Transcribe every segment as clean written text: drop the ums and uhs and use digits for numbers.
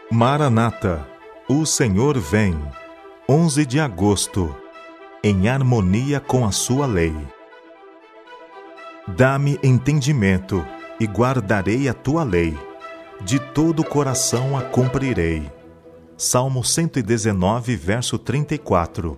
Maranata, o Senhor vem, 11 de agosto, em harmonia com a sua lei. Dá-me entendimento, e guardarei a tua lei, de todo o coração a cumprirei. Salmo 119, verso 34.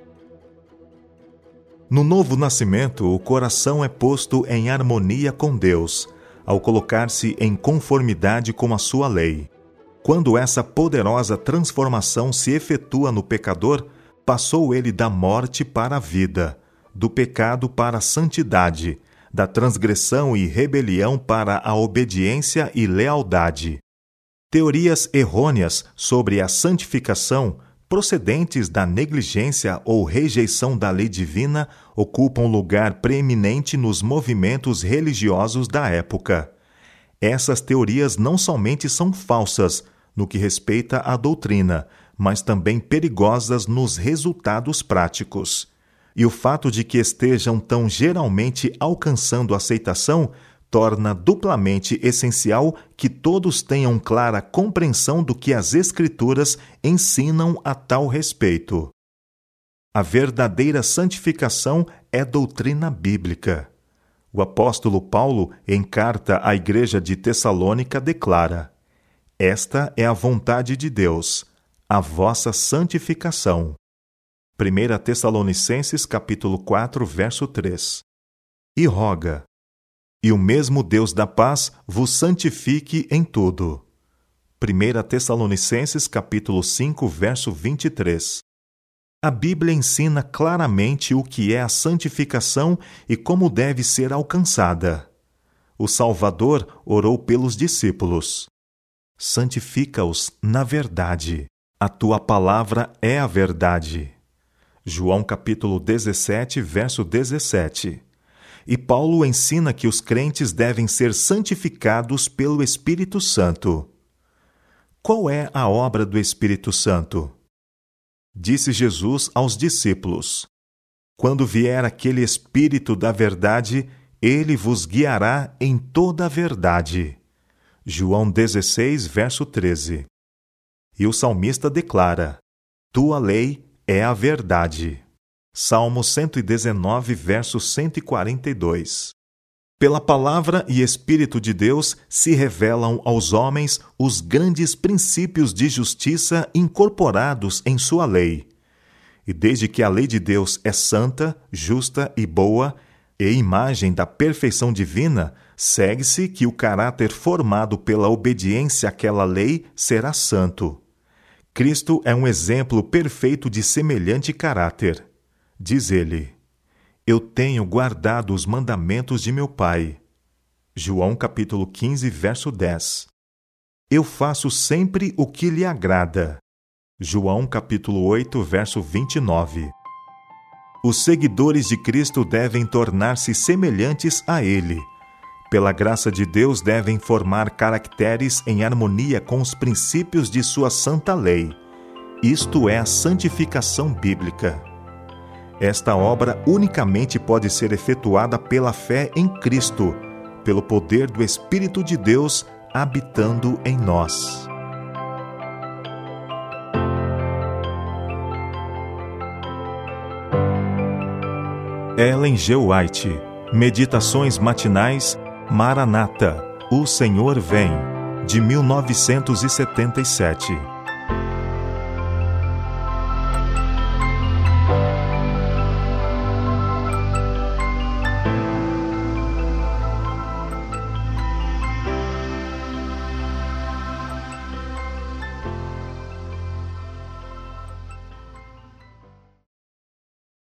No novo nascimento, o coração é posto em harmonia com Deus, ao colocar-se em conformidade com a sua lei. Quando essa poderosa transformação se efetua no pecador, passou ele da morte para a vida, do pecado para a santidade, da transgressão e rebelião para a obediência e lealdade. Teorias errôneas sobre a santificação, procedentes da negligência ou rejeição da lei divina, ocupam lugar preeminente nos movimentos religiosos da época. Essas teorias não somente são falsas no que respeita à doutrina, mas também perigosas nos resultados práticos. E o fato de que estejam tão geralmente alcançando aceitação torna duplamente essencial que todos tenham clara compreensão do que as Escrituras ensinam a tal respeito. A verdadeira santificação é doutrina bíblica. O apóstolo Paulo, em carta à igreja de Tessalônica, declara: "Esta é a vontade de Deus, a vossa santificação." 1 Tessalonicenses capítulo 4, verso 3. E roga: "E o mesmo Deus da paz vos santifique em tudo." 1 Tessalonicenses capítulo 5, verso 23. A Bíblia ensina claramente o que é a santificação e como deve ser alcançada. O Salvador orou pelos discípulos: "Santifica-os na verdade. A tua palavra é a verdade." João capítulo 17, verso 17. E Paulo ensina que os crentes devem ser santificados pelo Espírito Santo. Qual é a obra do Espírito Santo? Disse Jesus aos discípulos: "Quando vier aquele Espírito da verdade, ele vos guiará em toda a verdade." João 16, verso 13. E o salmista declara: "Tua lei é a verdade." Salmo 119, verso 142. Pela palavra e Espírito de Deus se revelam aos homens os grandes princípios de justiça incorporados em sua lei. E desde que a lei de Deus é santa, justa e boa, e imagem da perfeição divina, segue-se que o caráter formado pela obediência àquela lei será santo. Cristo é um exemplo perfeito de semelhante caráter. Diz ele: "Eu tenho guardado os mandamentos de meu Pai." João capítulo 15, verso 10. "Eu faço sempre o que lhe agrada." João capítulo 8, verso 29. Os seguidores de Cristo devem tornar-se semelhantes a Ele. Pela graça de Deus, devem formar caracteres em harmonia com os princípios de sua santa lei. Isto é a santificação bíblica. Esta obra unicamente pode ser efetuada pela fé em Cristo, pelo poder do Espírito de Deus habitando em nós. Ellen G. White, Meditações Matinais, Maranata, o Senhor vem, de 1977.